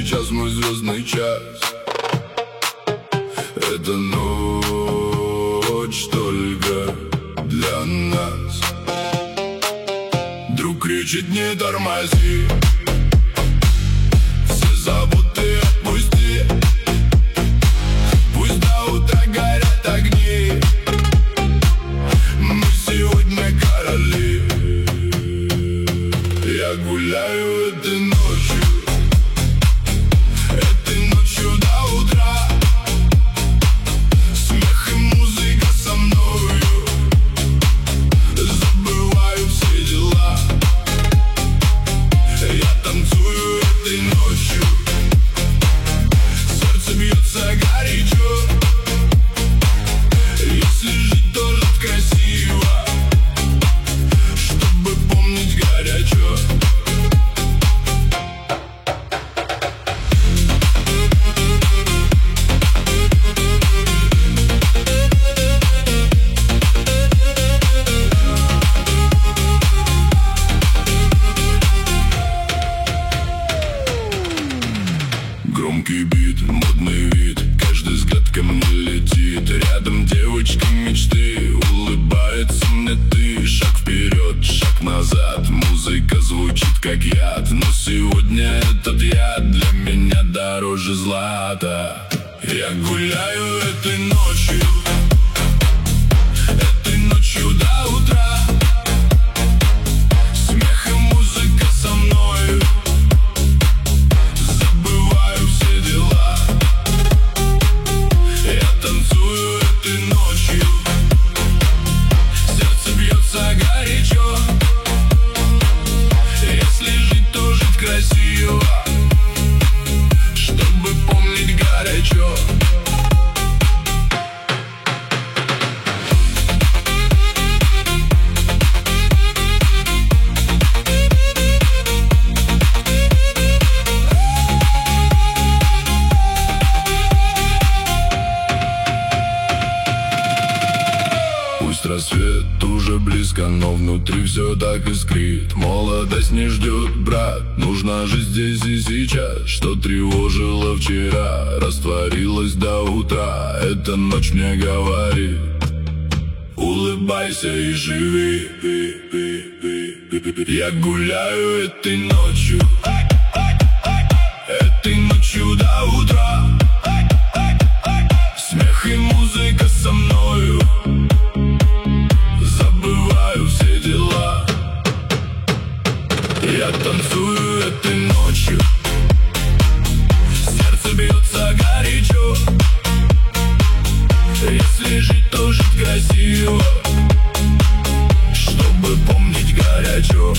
сейчас мой звездный час. Это ночь только для нас. Друг кричит: не тормози, все заботы отпусти. Пусть до утра горят огни, мы сегодня короли. Я гуляю этой ночью, этой ночью до утра. Смех и музыка со мною, забываю все дела. Я танцую этой ночью, сердце бьется горячо. Если жить, то жить красиво, чтобы помнить горячо. Громкий бит, модный вид, каждый взгляд ко мне летит. Рядом девочка мечты, улыбается мне ты. Шаг вперед, шаг назад, музыка звучит как яд. Но сегодня этот яд для меня дороже злата. Я гуляю этой ночью, этой ночью до утра. Смех и музыка со мною, забываю все дела. Я танцую этой ночью, сердце бьется горячо. Если жить, то жить красиво, чтобы помнить горячо. Пусть рассвет уже близко, но внутри все так искрит. Молодость не ждет, брат, нужно жить здесь и сейчас. Что тревожило вчера, растворилось до утра. Эта ночь мне говорит: улыбайся и живи. Я гуляю этой ночью, этой ночью до утра. Смех и музыка со мною, забываю все дела. Я танцую этой ночью, сердце бьется горячо. Если жить, то жить красиво, чтобы помнить горячо.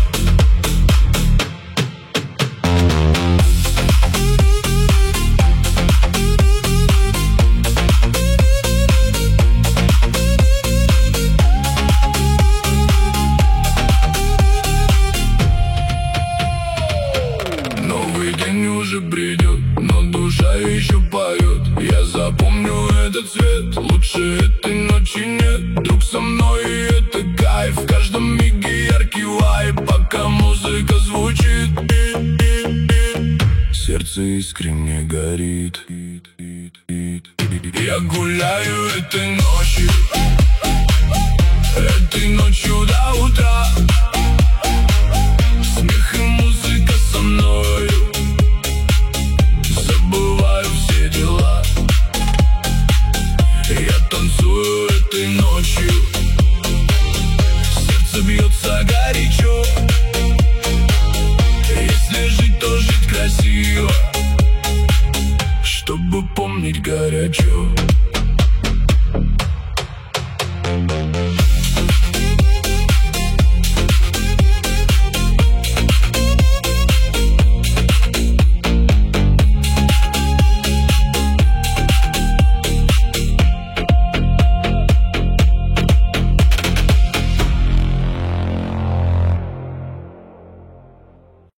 Новый день уже придет, но душа еще поет. Я запомню этот цвет, лучше этой ночи нет. Друг со мной, и это кайф, в каждом миге яркий вайб. Пока музыка звучит, сердце искренне горит. Я гуляю этой ночью, этой ночью до утра. Смех и музыка со мною, забываю все дела. Я танцую этой ночью, сердце бьется горячо. Если жить, то жить красиво, чтобы помнить горячо.